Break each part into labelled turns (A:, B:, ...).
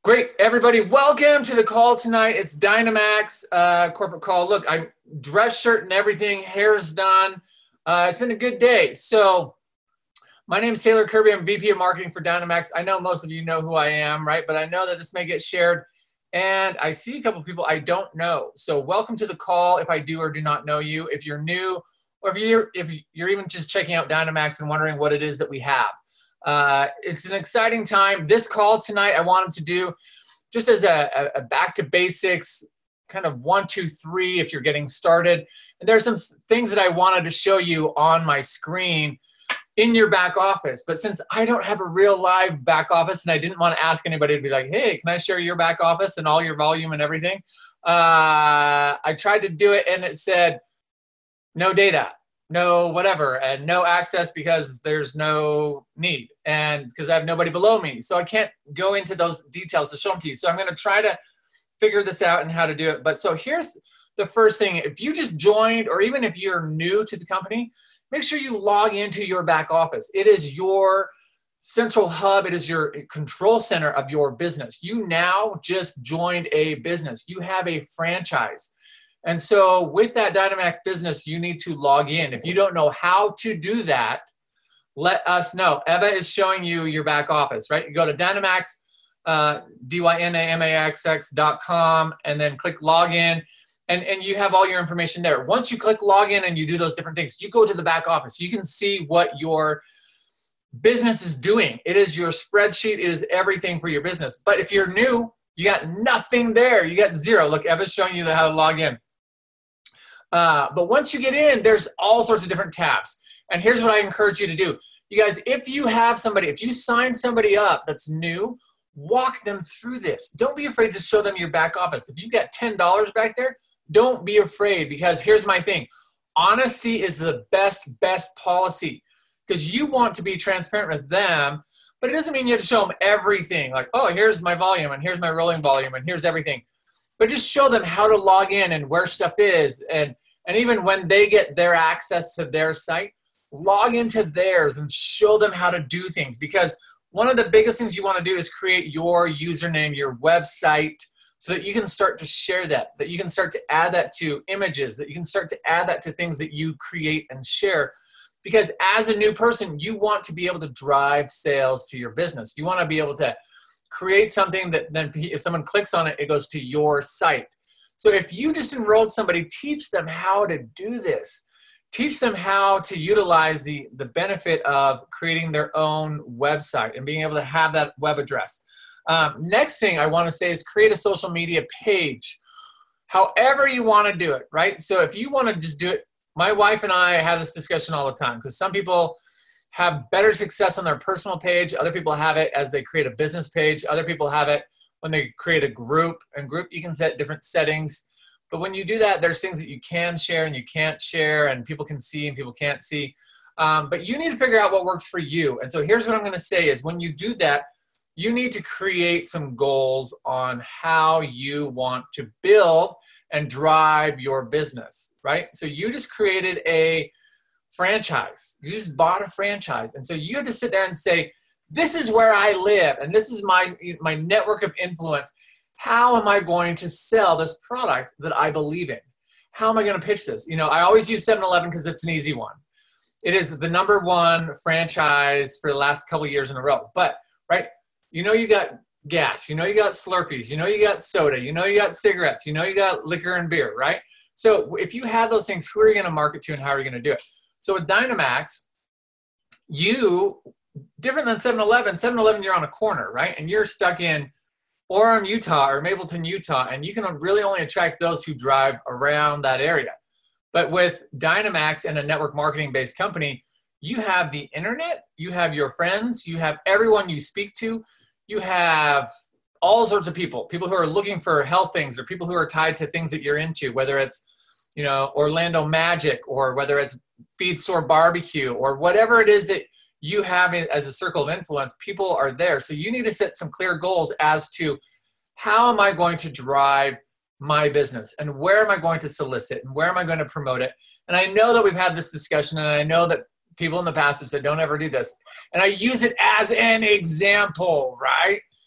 A: Great, everybody. Welcome to the call tonight. It's Dynamax corporate call. Look, I'm dress shirt and everything. Hair's done. It's been a good day. So my name is Taylor Kirby. I'm VP of Marketing for Dynamax. I know most of you know who I am, right? But I know that this may get shared. And I see a couple of people I don't know. So welcome to the call if I do or do not know you. If you're new or if you're even just checking out Dynamax and wondering what it is that we have. It's an exciting time. This call tonight I wanted to do just as a back to basics, kind of 1, 2, 3 if you're getting started. And there's some things that I wanted to show you on my screen in your back office. But since I don't have a real live back office and I didn't want to ask anybody to be like, hey, can I share your back office and all your volume and everything? I tried to do it and it said, no data. No whatever, and no access because there's no need, and because I have nobody below me. So I can't go into those details to show them to you. So I'm going to try to figure this out and how to do it. But so here's the first thing. If you just joined, or even if you're new to the company, make sure you log into your back office. It is your central hub. It is your control center of your business. You now just joined a business. You have a franchise. And so with that Dynamax business, you need to log in. If you don't know how to do that, let us know. Eva is showing you your back office, right? You go to Dynamax, dynamaxx.com, and then click login, and you have all your information there. Once you click login and you do those different things, you go to the back office. You can see what your business is doing. It is your spreadsheet. It is everything for your business. But if you're new, you got nothing there. You got zero. Look, Eva's showing you how to log in. But once you get in, there's all sorts of different tabs. And here's what I encourage you to do. You guys, if you have somebody, if you sign somebody up that's new, walk them through this. Don't be afraid to show them your back office. If you got $10 back there, don't be afraid, because here's my thing. Honesty is the best policy, because you want to be transparent with them, but it doesn't mean you have to show them everything. Like, oh, here's my volume, and here's my rolling volume, and here's everything. But just show them how to log in and where stuff is. And even when they get their access to their site, log into theirs and show them how to do things. Because one of the biggest things you want to do is create your username, your website, so that you can start to share that you can start to add that to images, that you can start to add that to things that you create and share. Because as a new person, you want to be able to drive sales to your business. You want to be able to create something that then if someone clicks on it, it goes to your site. So if you just enrolled somebody, teach them how to do this. Teach them how to utilize the benefit of creating their own website and being able to have that web address. Next thing I want to say is create a social media page. However you want to do it, right? So if you want to just do it, my wife and I have this discussion all the time, because some people have better success on their personal page. Other people have it as they create a business page. Other people have it when they create a group. And group, you can set different settings. But when you do that, there's things that you can share and you can't share, and people can see and people can't see. But you need to figure out what works for you. And so here's what I'm going to say is, when you do that, you need to create some goals on how you want to build and drive your business, right? So you just created a franchise. You just bought a franchise. And so you have to sit there and say, this is where I live, and this is my network of influence. How am I going to sell this product that I believe in? How am I going to pitch this? You know, I always use 7-Eleven because it's an easy one. It is the #1 franchise for the last couple of years in a row. But, right, you know you got gas. You know you got Slurpees. You know you got soda. You know you got cigarettes. You know you got liquor and beer, right? So if you have those things, who are you going to market to and how are you going to do it? So with Dynamax, different than 7-Eleven, 7-Eleven, you're on a corner, right? And you're stuck in Orem, Utah, or Mapleton, Utah, and you can really only attract those who drive around that area. But with Dynamax and a network marketing-based company, you have the internet, you have your friends, you have everyone you speak to, you have all sorts of people who are looking for health things, or people who are tied to things that you're into, whether it's, you know, Orlando Magic, or whether it's Feed Store Barbecue, or whatever it is that you have it as a circle of influence. People are there. So you need to set some clear goals as to, how am I going to drive my business, and where am I going to solicit, and where am I going to promote it? And I know that we've had this discussion, and I know that people in the past have said, don't ever do this. And I use it as an example, right?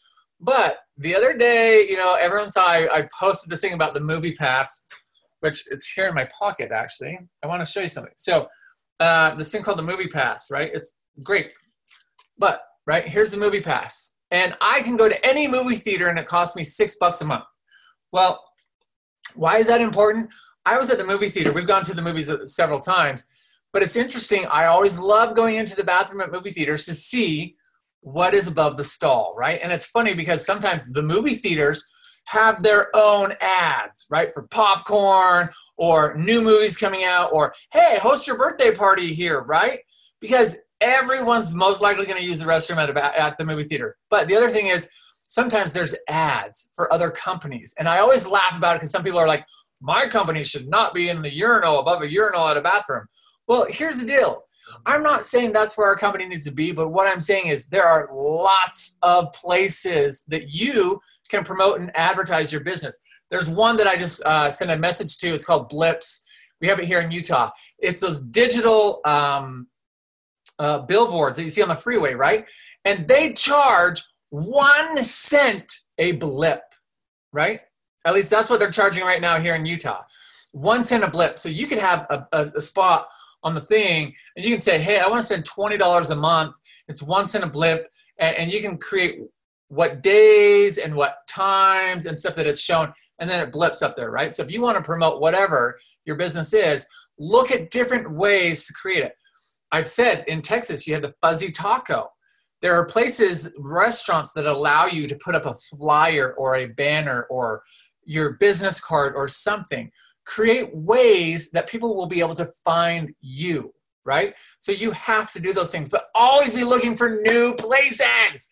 A: But the other day, everyone saw I posted this thing about the Movie Pass, which it's here in my pocket, actually. I want to show you something. So this thing called the Movie Pass, right? It's great. But, right, here's the Movie Pass. And I can go to any movie theater and it costs me $6 a month. Well, why is that important? I was at the movie theater. We've gone to the movies several times. But it's interesting. I always love going into the bathroom at movie theaters to see what is above the stall, right? And it's funny because sometimes the movie theaters have their own ads, right? For popcorn or new movies coming out or, hey, host your birthday party here, right? Because everyone's most likely going to use the restroom at the movie theater. But the other thing is sometimes there's ads for other companies. And I always laugh about it because some people are like, my company should not be in the urinal above a urinal at a bathroom. Well, here's the deal. I'm not saying that's where our company needs to be, but what I'm saying is there are lots of places that you can promote and advertise your business. There's one that I just sent a message to. It's called Blips. We have it here in Utah. It's those digital billboards that you see on the freeway, right? And they charge 1 cent a blip, right? At least that's what they're charging right now here in Utah. 1 cent a blip. So you could have a spot on the thing and you can say, hey, I want to spend $20 a month. It's 1 cent a blip. And you can create what days and what times and stuff that it's shown. And then it blips up there, right? So if you want to promote whatever your business is, look at different ways to create it. I've said in Texas, you have the Fuzzy Taco. There are places, restaurants that allow you to put up a flyer or a banner or your business card or something. Create ways that people will be able to find you, right? So you have to do those things, but always be looking for new places.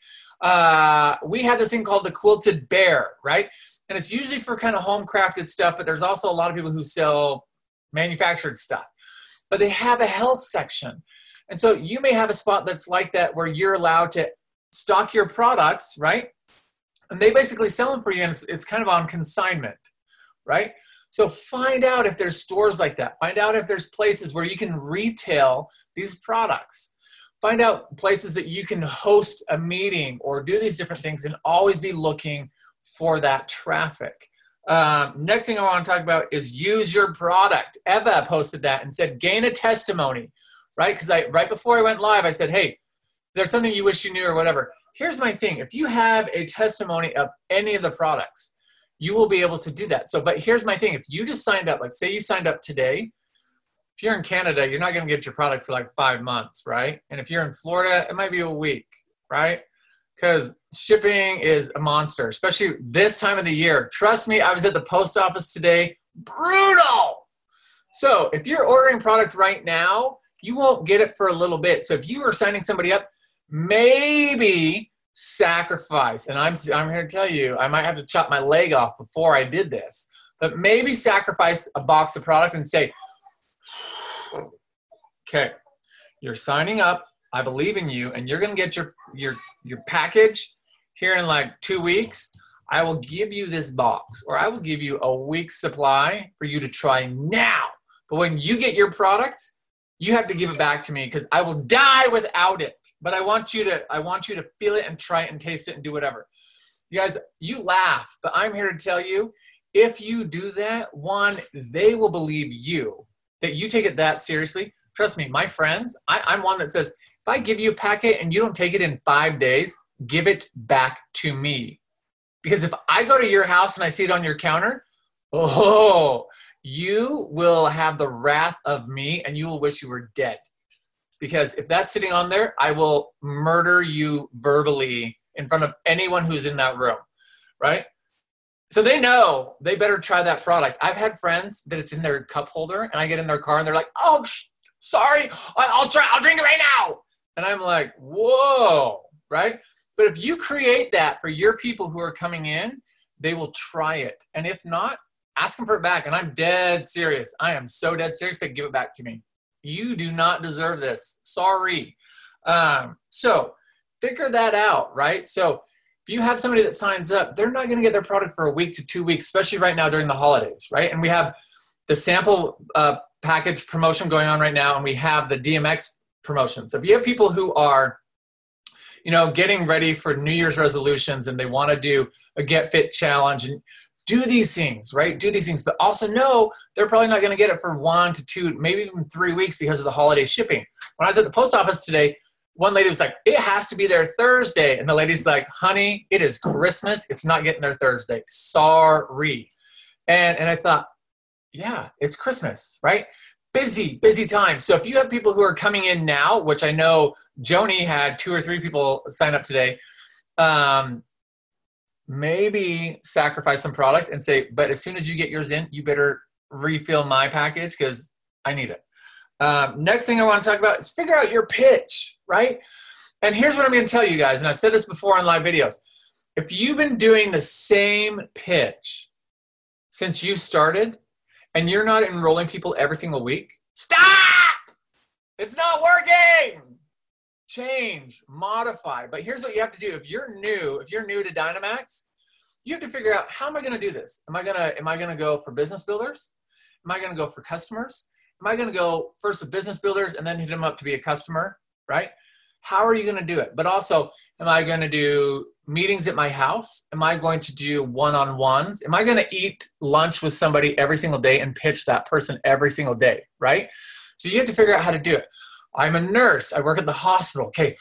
A: We have this thing called the Quilted Bear, right? And it's usually for kind of home crafted stuff, but there's also a lot of people who sell manufactured stuff. But they have a health section. And so you may have a spot that's like that where you're allowed to stock your products, right? And they basically sell them for you, and it's kind of on consignment, right? So find out if there's stores like that. Find out if there's places where you can retail these products. Find out places that you can host a meeting or do these different things, and always be looking for that traffic. Next thing I want to talk about is use your product. Eva posted that and said, gain a testimony, right? Because right before I went live, I said, hey, if there's something you wish you knew or whatever. Here's my thing. If you have a testimony of any of the products, you will be able to do that. So, but here's my thing. If you just signed up, like say you signed up today, if you're in Canada, you're not going to get your product for like 5 months, right? And if you're in Florida, it might be a week, right? Because shipping is a monster, especially this time of the year. Trust me, I was at the post office today. Brutal. So if you're ordering product right now, you won't get it for a little bit. So if you are signing somebody up, maybe sacrifice. And I'm here to tell you, I might have to chop my leg off before I did this. But maybe sacrifice a box of product and say, okay, you're signing up. I believe in you, and you're going to get your package here in like 2 weeks. I will give you this box, or I will give you a week's supply for you to try now. But when you get your product, you have to give it back to me because I will die without it. But I want you to feel it and try it and taste it and do whatever. You guys, you laugh, but I'm here to tell you, if you do that, one, they will believe you, that you take it that seriously. Trust me, my friends, I'm one that says, if I give you a packet and you don't take it in 5 days, give it back to me. Because if I go to your house and I see it on your counter, oh, you will have the wrath of me and you will wish you were dead. Because if that's sitting on there, I will murder you verbally in front of anyone who's in that room, right? So they know they better try that product. I've had friends that it's in their cup holder and I get in their car and they're like, oh, sorry, I'll drink it right now. And I'm like, whoa, right? But if you create that for your people who are coming in, they will try it. And if not, ask them for it back. And I'm dead serious. I am so dead serious that give it back to me. You do not deserve this. Sorry. So figure that out, right? So if you have somebody that signs up, they're not going to get their product for a week to 2 weeks, especially right now during the holidays, right? And we have the sample package promotion going on right now, and we have the DMX promotion. So if you have people who are you know, getting ready for New Year's resolutions and they want to do a Get Fit challenge and do these things, right? Do these things, but also know they're probably not going to get it for 1 to 2, maybe even 3 weeks because of the holiday shipping. When I was at the post office today, one lady was like, it has to be there Thursday. And the lady's like, honey, it is Christmas. It's not getting there Thursday. Sorry. And I thought, yeah, it's Christmas, right? Busy time. So if you have people who are coming in now, which I know Joni had 2 or 3 people sign up today, maybe sacrifice some product and say, but as soon as you get yours in, you better refill my package because I need it. Next thing I want to talk about is figure out your pitch, right? And here's what I'm going to tell you guys, and I've said this before on live videos. If you've been doing the same pitch since you started and you're not enrolling people every single week, stop! It's not working! Change, modify. But here's what you have to do. If you're new to Dynamax, you have to figure out, how am I going to do this? Am I going to go for business builders? Am I going to go for customers? Am I going to go first with business builders and then hit them up to be a customer, right? How are you going to do it? But also, am I going to do meetings at my house? Am I going to do one-on-ones? Am I going to eat lunch with somebody every single day and pitch that person every single day, right? So you have to figure out how to do it. I'm a nurse. I work at the hospital. Okay.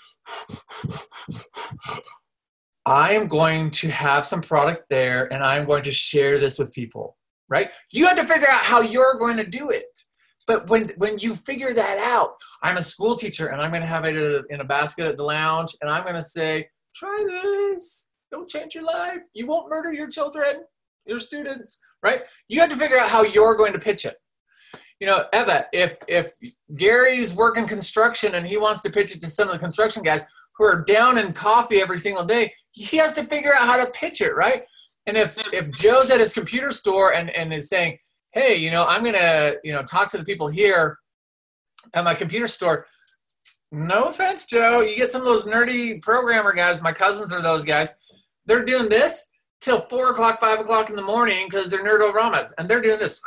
A: I am going to have some product there and I'm going to share this with people, right? You have to figure out how you're going to do it. But when you figure that out, I'm a school teacher and I'm going to have it in a basket at the lounge and I'm going to say, try this. It'll change your life. You won't murder your children, your students, right? You have to figure out how you're going to pitch it. You know, Eva, if Gary's working construction and he wants to pitch it to some of the construction guys who are down in coffee every single day, he has to figure out how to pitch it, right? And if Joe's at his computer store and is saying, hey, you know, I'm going to, you know, talk to the people here at my computer store. No offense, Joe. You get some of those nerdy programmer guys. My cousins are those guys. They're doing this till 4 o'clock, 5 o'clock in the morning because they're nerdoramas. And they're doing this.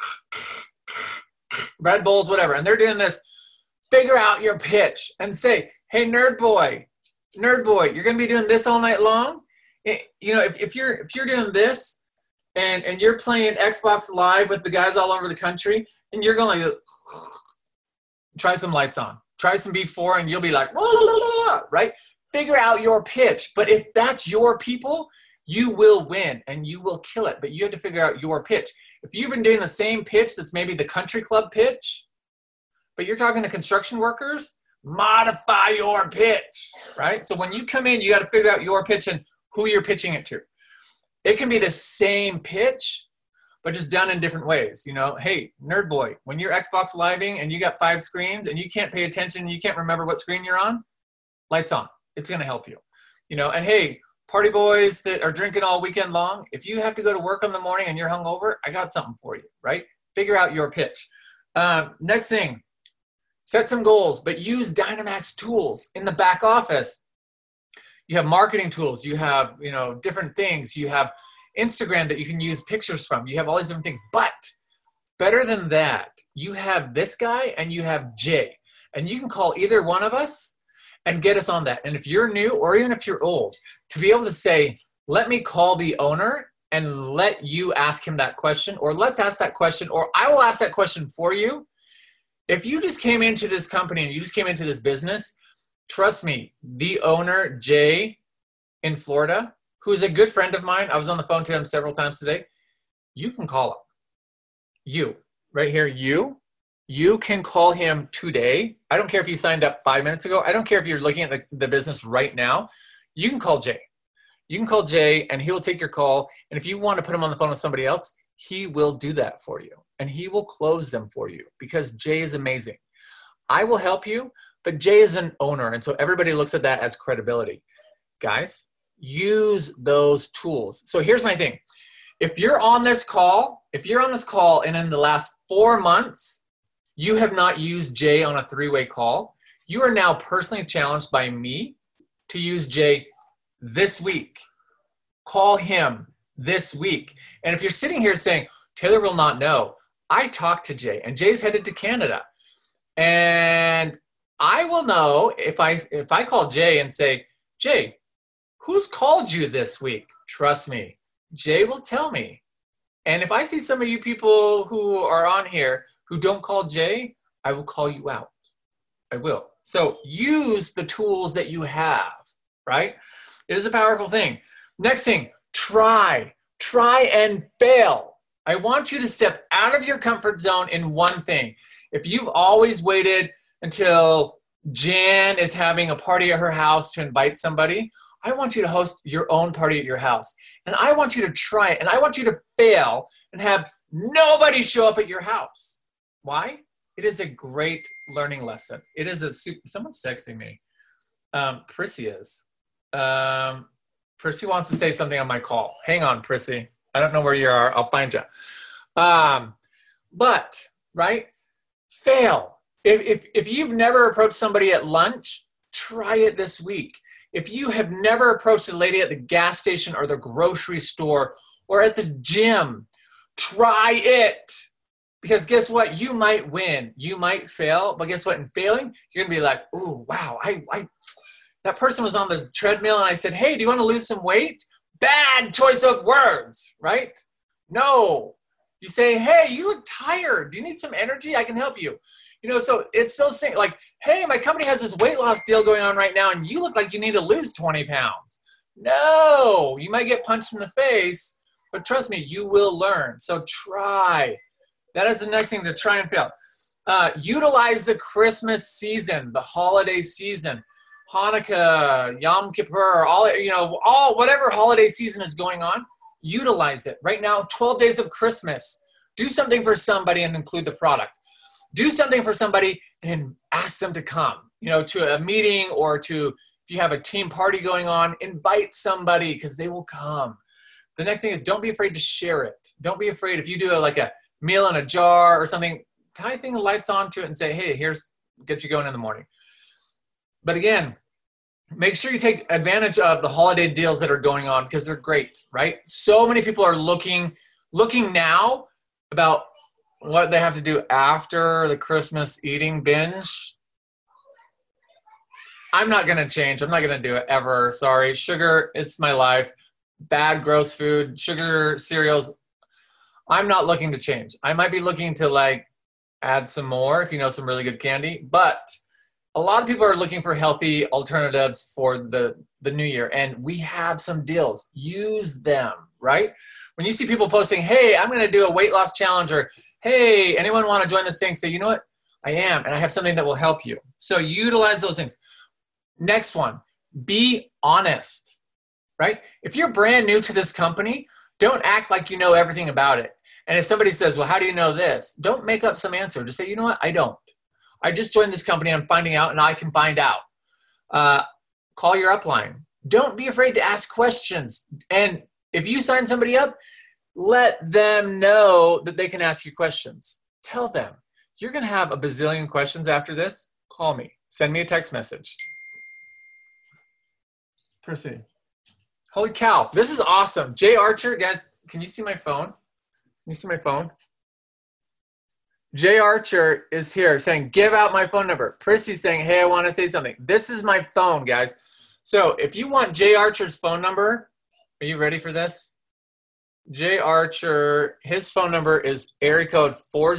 A: Red Bulls, whatever. And they're doing this. Figure out your pitch and say, hey, nerd boy, you're going to be doing this all night long. You know, if you're doing this, and you're playing Xbox Live with the guys all over the country, and you're going to try some lights on. Try some B4, and you'll be like, right? Figure out your pitch. But if that's your people, you will win, and you will kill it. But you have to figure out your pitch. If you've been doing the same pitch that's maybe the country club pitch, but you're talking to construction workers, modify your pitch, right? So when you come in, you got to figure out your pitch and who you're pitching it to. It can be the same pitch, but just done in different ways. You know, hey, nerd boy, when you're Xbox Living and you got 5 screens and you can't pay attention, you can't remember what screen you're on, lights on. It's going to help you. You know, and hey, party boys that are drinking all weekend long, if you have to go to work in the morning and you're hungover, I got something for you, right? Figure out your pitch. Next thing, set some goals, but use Dynamax tools in the back office. You have marketing tools, you have, you know, different things. You have Instagram that you can use pictures from. You have all these different things. But better than that, you have this guy and you have Jay. And you can call either one of us and get us on that. And if you're new or even if you're old, to be able to say, let me call the owner and let you ask him that question, or let's ask that question, or I will ask that question for you. If you just came into this company and you just came into this business, trust me, the owner, Jay, in Florida, who is a good friend of mine, I was on the phone to him several times today, you can call him. You, right here, you can call him today. I don't care if you signed up 5 minutes ago. I don't care if you're looking at the business right now. You can call Jay. You can call Jay, and he will take your call. And if you want to put him on the phone with somebody else, he will do that for you. And he will close them for you because Jay is amazing. I will help you. But Jay is an owner, and so everybody looks at that as credibility. Guys, use those tools. So here's my thing. If you're on this call and in the last 4 months, you have not used Jay on a 3-way call, you are now personally challenged by me to use Jay this week. Call him this week. And if you're sitting here saying, Taylor will not know, I talked to Jay, and Jay's headed to Canada. And I will know if I call Jay and say, Jay, who's called you this week? Trust me, Jay will tell me. And if I see some of you people who are on here who don't call Jay, I will call you out. I will. So use the tools that you have, right? It is a powerful thing. Next thing, try and fail. I want you to step out of your comfort zone in one thing. If you've always waited until Jan is having a party at her house to invite somebody, I want you to host your own party at your house. And I want you to try it. And I want you to fail and have nobody show up at your house. Why? It is a great learning lesson. It is someone's texting me. Prissy is. Prissy wants to say something on my call. Hang on, Prissy. I don't know where you are. I'll find you. But, right? Fail. If you've never approached somebody at lunch, try it this week. If you have never approached a lady at the gas station or the grocery store or at the gym, try it. Because guess what? You might win. You might fail. But guess what? In failing, you're going to be like, oh, wow. That person was on the treadmill and I said, hey, do you want to lose some weight? Bad choice of words, right? No. You say, hey, you look tired. Do you need some energy? I can help you. You know, so it's those things like, hey, my company has this weight loss deal going on right now and you look like you need to lose 20 pounds. No, you might get punched in the face, but trust me, you will learn. So try. That is the next thing, to try and fail. Utilize the Christmas season, the holiday season, Hanukkah, Yom Kippur, whatever holiday season is going on, utilize it. Right now, 12 days of Christmas. Do something for somebody and include the product. Do something for somebody and ask them to come, to a meeting, or if you have a team party going on, invite somebody because they will come. The next thing is, don't be afraid to share it. Don't be afraid if you do like a meal in a jar or something, tie the lights onto it and say, hey, get you going in the morning. But again, make sure you take advantage of the holiday deals that are going on because they're great, right? So many people are looking now about what they have to do after the Christmas eating binge. I'm not going to change. I'm not going to do it ever. Sorry. Sugar, it's my life. Bad, gross food, sugar, cereals. I'm not looking to change. I might be looking to add some more if you know some really good candy, but a lot of people are looking for healthy alternatives for the new year, and we have some deals. Use them, right? When you see people posting, hey, I'm going to do a weight loss challenge, or hey, anyone want to join this thing? Say, you know what? I am, and I have something that will help you. So utilize those things. Next one, be honest, right? If you're brand new to this company, don't act like you know everything about it. And if somebody says, well, how do you know this? Don't make up some answer. Just say, you know what? I don't. I just joined this company. I'm finding out, and I can find out. Call your upline. Don't be afraid to ask questions. And if you sign somebody up, let them know that they can ask you questions. Tell them. You're going to have a bazillion questions after this. Call me. Send me a text message. Proceed. Holy cow. This is awesome. Jay Archer, guys, can you see my phone? Can you see my phone? Jay Archer is here saying, give out my phone number. Prissy's saying, hey, I want to say something. This is my phone, guys. So if you want Jay Archer's phone number, are you ready for this? Jay Archer, his phone number is area code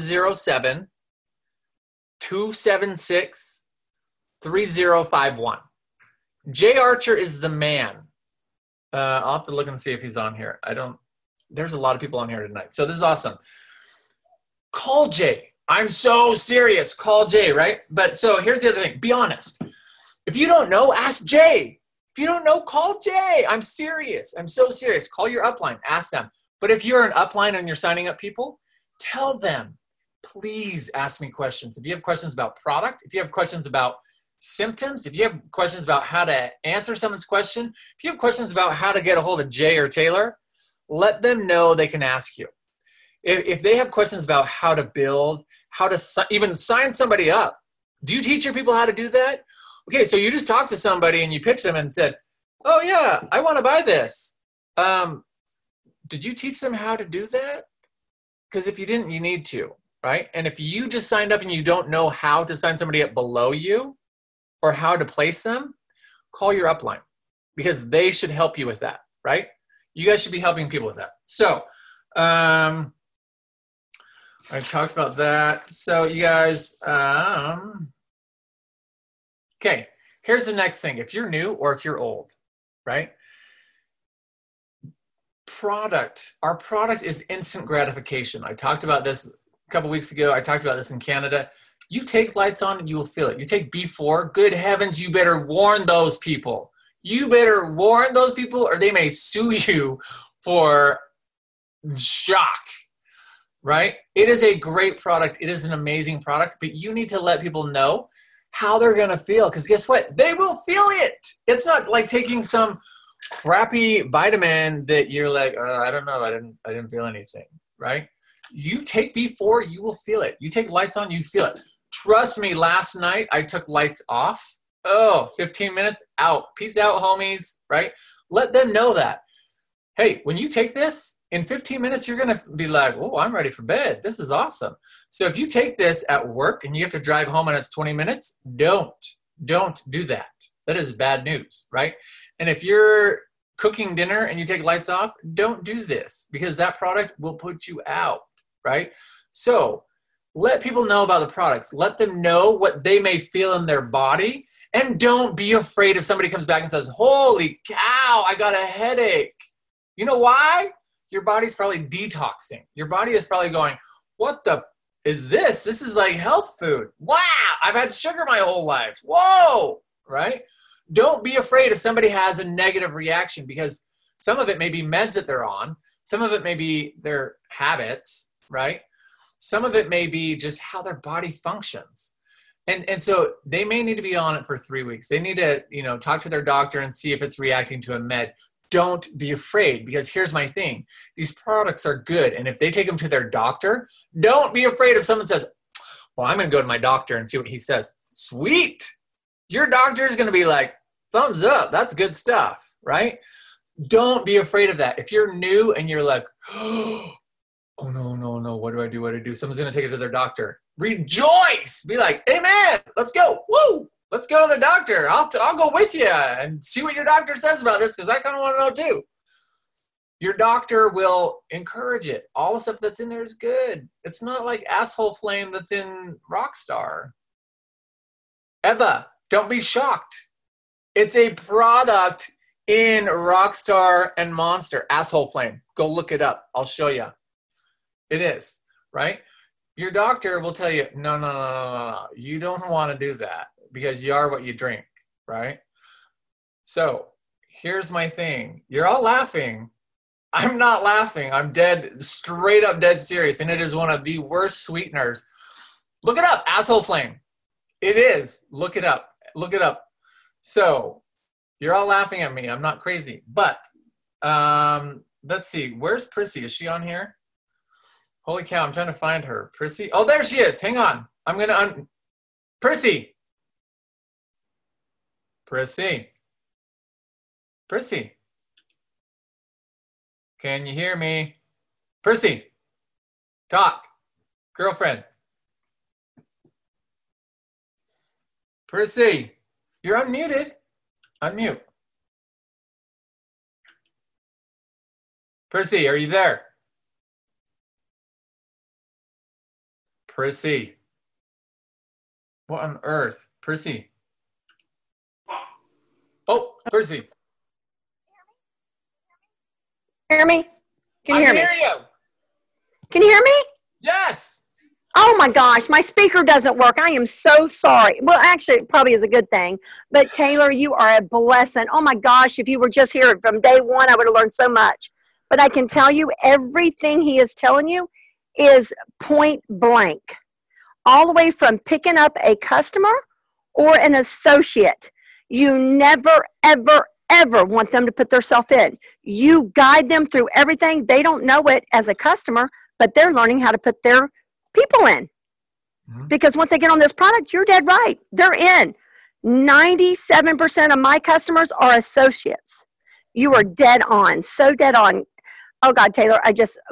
A: 407-276-3051. Jay Archer is the man. I'll have to look and see if he's on here. There's a lot of people on here tonight. So this is awesome. Call Jay. I'm so serious. Call Jay, right? But so here's the other thing. Be honest. If you don't know, ask Jay. If you don't know, call Jay. I'm serious. I'm so serious. Call your upline. Ask them. But if you're an upline and you're signing up people, tell them, please ask me questions. If you have questions about product, if you have questions about symptoms, if you have questions about how to answer someone's question, if you have questions about how to get a hold of Jay or Taylor, let them know they can ask you. If they have questions about how to build, how to even sign somebody up, do you teach your people how to do that? Okay, so you just talked to somebody and you pitched them and said, oh yeah, I want to buy this. Did you teach them how to do that? Because if you didn't, you need to, right? And if you just signed up and you don't know how to sign somebody up below you or how to place them, call your upline. because they should help you with that, right? You guys should be helping people with that. So I talked about that. So you guys, okay, here's the next thing. If you're new or if you're old, right? Our product is instant gratification. I talked about this a couple weeks ago. I talked about this in Canada. You take lights on and you will feel it. You take B4, good heavens, you better warn those people. You better warn those people or they may sue you for shock, right? It is a great product. It is an amazing product, but you need to let people know how they're going to feel, because guess what? They will feel it. It's not like taking some crappy vitamin that you're like, I don't know, I didn't feel anything, right? You take B4, you will feel it. You take lights on, you feel it. Trust me, last night I took lights off. 15 minutes out. Peace out, homies, right? Let them know that. Hey, when you take this, in 15 minutes, you're going to be like, oh, I'm ready for bed. This is awesome. So if you take this at work and you have to drive home and it's 20 minutes, don't do that. That is bad news, right? And if you're cooking dinner and you take lights off, don't do this, because that product will put you out, right? So let people know about the products. Let them know what they may feel in their body. And don't be afraid if somebody comes back and says, holy cow, I got a headache. You know why? Your body's probably detoxing. Your body is probably going, what the is this? This is like health food. Wow, I've had sugar my whole life. Whoa, right? Don't be afraid if somebody has a negative reaction, because some of it may be meds that they're on. Some of it may be their habits, right? Some of it may be just how their body functions. And so they may need to be on it for 3 weeks. They need to, talk to their doctor and see if it's reacting to a med. Don't be afraid, because here's my thing. These products are good. And if they take them to their doctor, don't be afraid if someone says, well, I'm going to go to my doctor and see what he says. Sweet. Your doctor is going to be like, thumbs up. That's good stuff, right? Don't be afraid of that. If you're new and you're like, oh, no. What do I do? Someone's going to take it to their doctor. Rejoice. Be like, amen. Let's go. Woo. Let's go to the doctor. I'll go with you and see what your doctor says about this, because I kind of want to know too. Your doctor will encourage it. All the stuff that's in there is good. It's not like asshole flame that's in Rockstar. Eva, don't be shocked. It's a product in Rockstar and Monster. Asshole flame. Go look it up. I'll show you. It is, right? Your doctor will tell you, no. You don't want to do that, because you are what you drink, right? So here's my thing. You're all laughing. I'm not laughing. I'm straight up dead serious. And it is one of the worst sweeteners. Look it up, asshole flame. It is. Look it up. So you're all laughing at me. I'm not crazy. But let's see. Where's Prissy? Is she on here? Holy cow, I'm trying to find her. Prissy? Oh, there she is. Hang on. I'm going to Prissy. Can you hear me? Prissy. Talk. Girlfriend. Prissy. You're unmuted. Unmute. Prissy, are you there? Prissy. What on earth? Prissy. Oh, Prissy.
B: Hear me? Can you hear me?
A: I hear you.
B: Can you hear me?
A: Yes.
B: Oh my gosh, my speaker doesn't work. I am so sorry. Well, actually, it probably is a good thing. But Taylor, you are a blessing. Oh my gosh, if you were just here from day one, I would have learned so much. But I can tell you, everything he is telling you is point blank. All the way from picking up a customer or an associate. You never, ever want them to put themselves in. You guide them through everything. They don't know it as a customer, but they're learning how to put their people in. Mm-hmm. Because once they get on this product, you're dead right. They're in. 97% of my customers are associates. You are dead on. So dead on. Oh God, Taylor,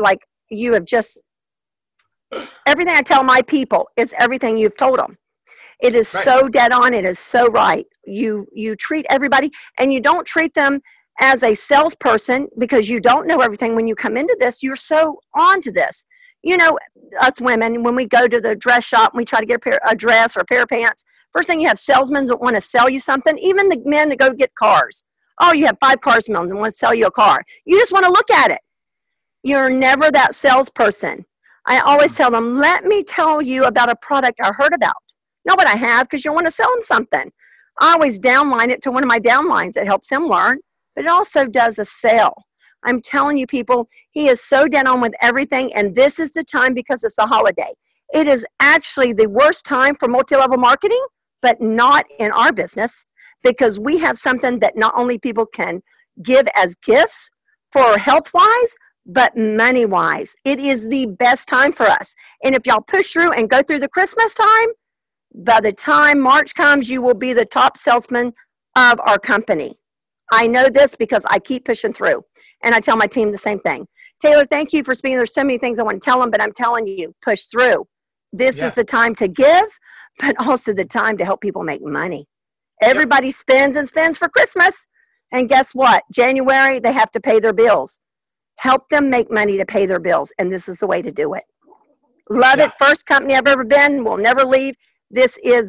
B: you have just, everything I tell my people is everything you've told them. It is
A: Right.
B: so dead on. It is so right. You treat everybody, and you don't treat them as a salesperson because you don't know everything. When you come into this, you're so on to this. You know, us women, when we go to the dress shop and we try to get a dress or a pair of pants, first thing you have salesmen that want to sell you something, even the men that go get cars. Oh, you have 5 car salesmen and want to sell you a car. You just want to look at it. You're never that salesperson. I always tell them, let me tell you about a product I heard about. Not what I have, because you want to sell them something. I always downline it to one of my downlines. It helps him learn, but it also does a sale. I'm telling you, people, he is so dead on with everything, and this is the time because it's a holiday. It is actually the worst time for multi-level marketing, but not in our business, because we have something that not only people can give as gifts for health-wise, but money-wise. It is the best time for us. And if y'all push through and go through the Christmas time, by the time March comes, you will be the top salesman of our company. I know this because I keep pushing through, and I tell my team the same thing. Taylor, thank you for speaking. There's so many things I want to tell them, but I'm telling you, push through. This is the time to give, but also the time to help people make money. Everybody spends and spends for Christmas, and guess what? January, they have to pay their bills. Help them make money to pay their bills, and this is the way to do it. Love it. First company I've ever been. Will never leave. This is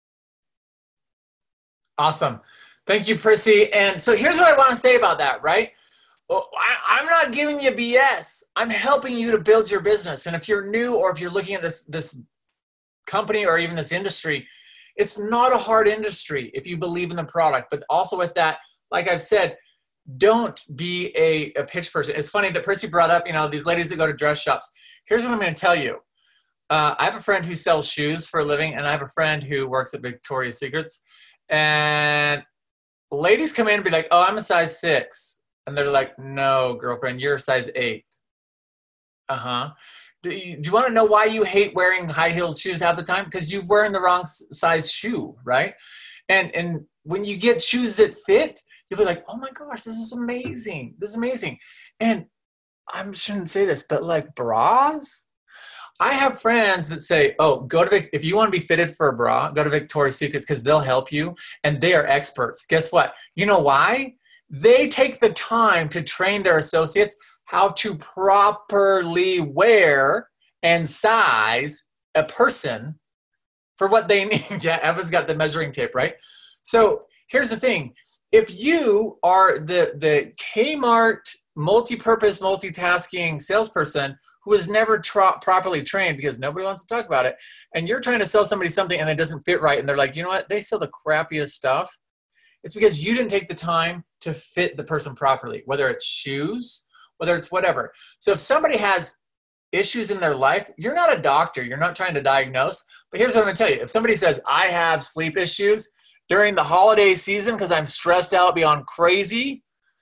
A: awesome. Thank you, Prissy. And so here's what I want to say about that, right? Well, I'm not giving you BS. I'm helping you to build your business. And if you're new or if you're looking at this company or even this industry, it's not a hard industry if you believe in the product. But also with that, like I've said, don't be a pitch person. It's funny that Prissy brought up, these ladies that go to dress shops. Here's what I'm going to tell you. I have a friend who sells shoes for a living, and I have a friend who works at Victoria's Secrets. And ladies come in and be like, oh, I'm a size 6. And they're like, no, girlfriend, you're a size 8. Uh-huh. Do you want to know why you hate wearing high-heeled shoes half the time? Because you're wearing the wrong size shoe, right? And when you get shoes that fit, you'll be like, oh my gosh, this is amazing. This is amazing. And I shouldn't say this, but like bras, I have friends that say, oh, if you want to be fitted for a bra, go to Victoria's Secrets because they'll help you. And they are experts. Guess what? You know why? They take the time to train their associates how to properly wear and size a person for what they need. Yeah, Eva's got the measuring tape, right? So here's the thing. If you are the Kmart multi-purpose, multitasking salesperson who was never properly trained because nobody wants to talk about it, and you're trying to sell somebody something and it doesn't fit right, and they're like, you know what, they sell the crappiest stuff, it's because you didn't take the time to fit the person properly, whether it's shoes, whether it's whatever. So if somebody has issues in their life, you're not a doctor, you're not trying to diagnose, but here's what I'm going to tell you. If somebody says, I have sleep issues during the holiday season because I'm stressed out beyond crazy,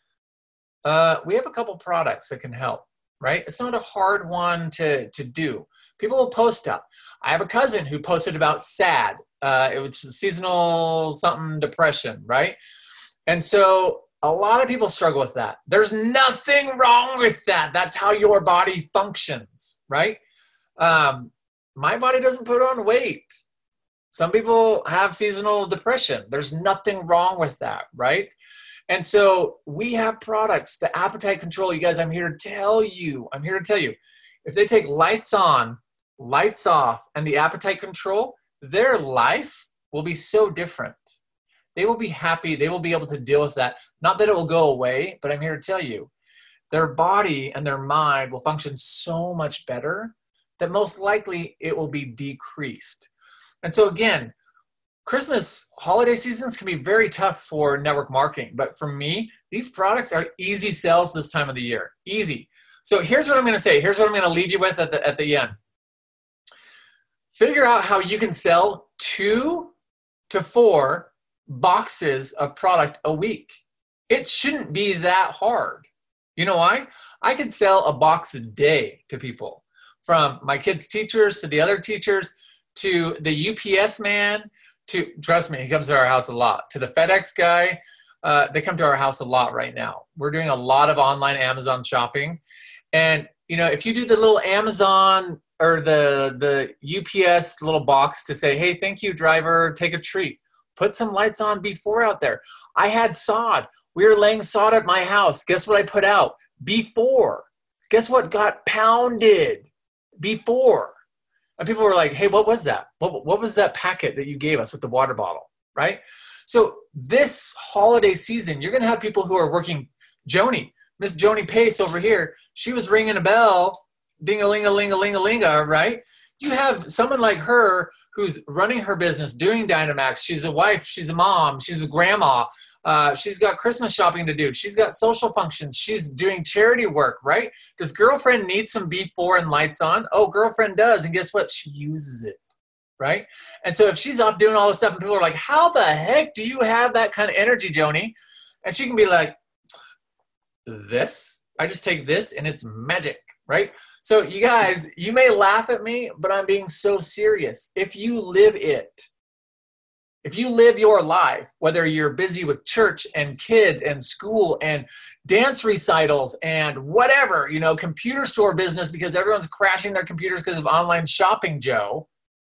A: we have a couple products that can help, right? It's not a hard one to do. People will post stuff. I have a cousin who posted about SAD. It was seasonal something depression, right? And so a lot of people struggle with that. There's nothing wrong with that. That's how your body functions, right? My body doesn't put on weight. Some people have seasonal depression. There's nothing wrong with that, right? And so we have products, the appetite control. You guys, I'm here to tell you, if they take lights on, lights off, and the appetite control, their life will be so different. They will be happy. They will be able to deal with that. Not that it will go away, but I'm here to tell you, their body and their mind will function so much better that most likely it will be decreased. And so again, Christmas holiday seasons can be very tough for network marketing. But for me, these products are easy sells this time of the year. Easy. So here's what I'm going to say. Here's what I'm going to leave you with at the end. Figure out how you can sell 2 to 4 boxes of product a week. It shouldn't be that hard. You know why? I could sell a box a day to people, from my kids' teachers to the other teachers to the UPS man to, trust me, he comes to our house a lot, to the FedEx guy. They come to our house a lot right now. We're doing a lot of online Amazon shopping. And, if you do the little Amazon or the UPS little box to say, hey, thank you, driver, take a treat. Put some lights on before out there. I had sod. We were laying sod at my house. Guess what I put out? Before. Guess what got pounded? Before. And people were like, hey, what was that? What was that packet that you gave us with the water bottle, right? So this holiday season, you're going to have people who are working. Miss Joni Pace over here, she was ringing a bell, ding-a-ling-a-ling-a-ling-a-ling-a, right? You have someone like her who's running her business, doing Dynamax. She's a wife, she's a mom, she's a grandma. She's got Christmas shopping to do. She's got social functions. She's doing charity work, right? Does girlfriend need some before and lights on? Oh, girlfriend does. And guess what? She uses it, right? And so if she's off doing all this stuff and people are like, how the heck do you have that kind of energy, Joni? And she can be like, I just take this and it's magic, right? So you guys, you may laugh at me, but I'm being so serious. If you live it, if you live your life, whether you're busy with church and kids and school and dance recitals and whatever, computer store business because everyone's crashing their computers because of online shopping, Joe,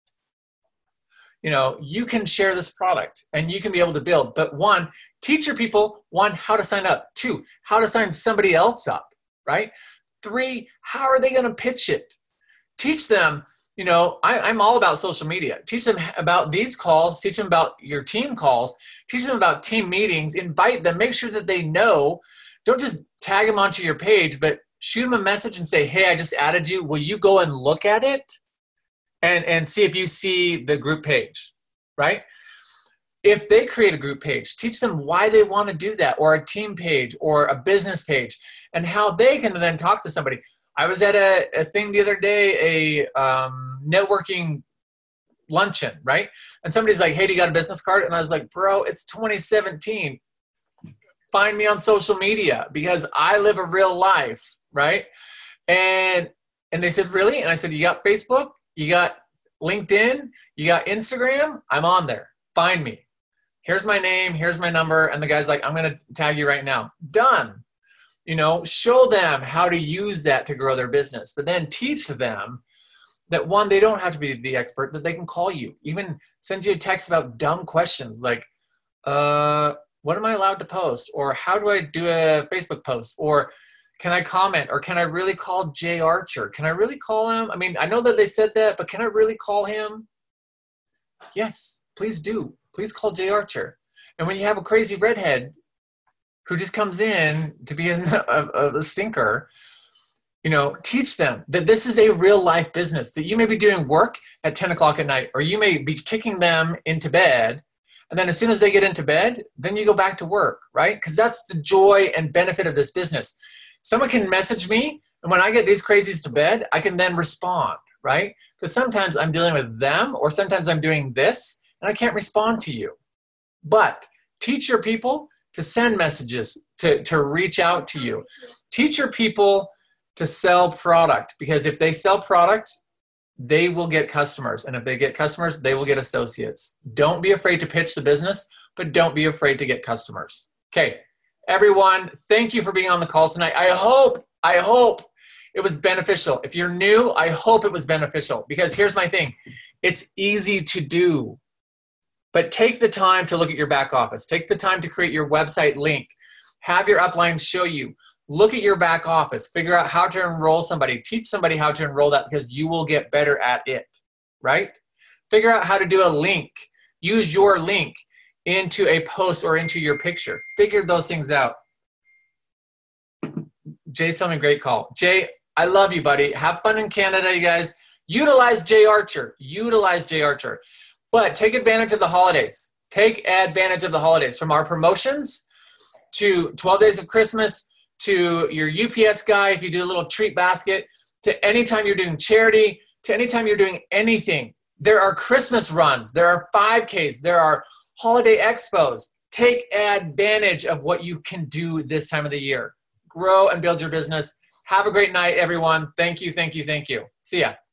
A: you can share this product and you can be able to build. But one, teach your people, how to sign up. 2, how to sign somebody else up, right? 3, how are they going to pitch it? Teach them. I'm all about social media. Teach them about these calls. Teach them about your team calls. Teach them about team meetings. Invite them. Make sure that they know. Don't just tag them onto your page, but shoot them a message and say, hey, I just added you. Will you go and look at it and see if you see the group page, right? If they create a group page, teach them why they want to do that, or a team page or a business page, and how they can then talk to somebody. I was at a thing the other day, a networking luncheon, right? And somebody's like, hey, do you got a business card? And I was like, bro, it's 2017. Find me on social media because I live a real life, right? And they said, really? And I said, you got Facebook? You got LinkedIn? You got Instagram? I'm on there. Find me. Here's my name. Here's my number. And the guy's like, I'm going to tag you right now. Done. Show them how to use that to grow their business, but then teach them that one, they don't have to be the expert, that they can call you, even send you a text about dumb questions like, what am I allowed to post? Or how do I do a Facebook post? Or can I comment? Or can I really call Jay Archer? Can I really call him? I mean, I know that they said that, but can I really call him? Yes, please do. Please call Jay Archer. And when you have a crazy redhead who just comes in to be a stinker, teach them that this is a real life business, that you may be doing work at 10 o'clock at night, or you may be kicking them into bed. And then as soon as they get into bed, then you go back to work, right? Because that's the joy and benefit of this business. Someone can message me, and when I get these crazies to bed, I can then respond, right? Because sometimes I'm dealing with them, or sometimes I'm doing this, and I can't respond to you. But teach your people to send messages, to reach out to you. Teach your people to sell product, because if they sell product, they will get customers. And if they get customers, they will get associates. Don't be afraid to pitch the business, but don't be afraid to get customers. Okay, everyone, thank you for being on the call tonight. I hope it was beneficial. If you're new, I hope it was beneficial, because here's my thing. It's easy to do. But take the time to look at your back office. Take the time to create your website link. Have your upline show you. Look at your back office. Figure out how to enroll somebody. Teach somebody how to enroll that, because you will get better at it, right? Figure out how to do a link. Use your link into a post or into your picture. Figure those things out. Jay's telling me great call. Jay, I love you, buddy. Have fun in Canada, you guys. Utilize Jay Archer. Utilize Jay Archer. But take advantage of the holidays. Take advantage of the holidays, from our promotions to 12 days of Christmas to your UPS guy if you do a little treat basket, to anytime you're doing charity, to anytime you're doing anything. There are Christmas runs. There are 5Ks. There are holiday expos. Take advantage of what you can do this time of the year. Grow and build your business. Have a great night, everyone. Thank you, thank you, thank you. See ya.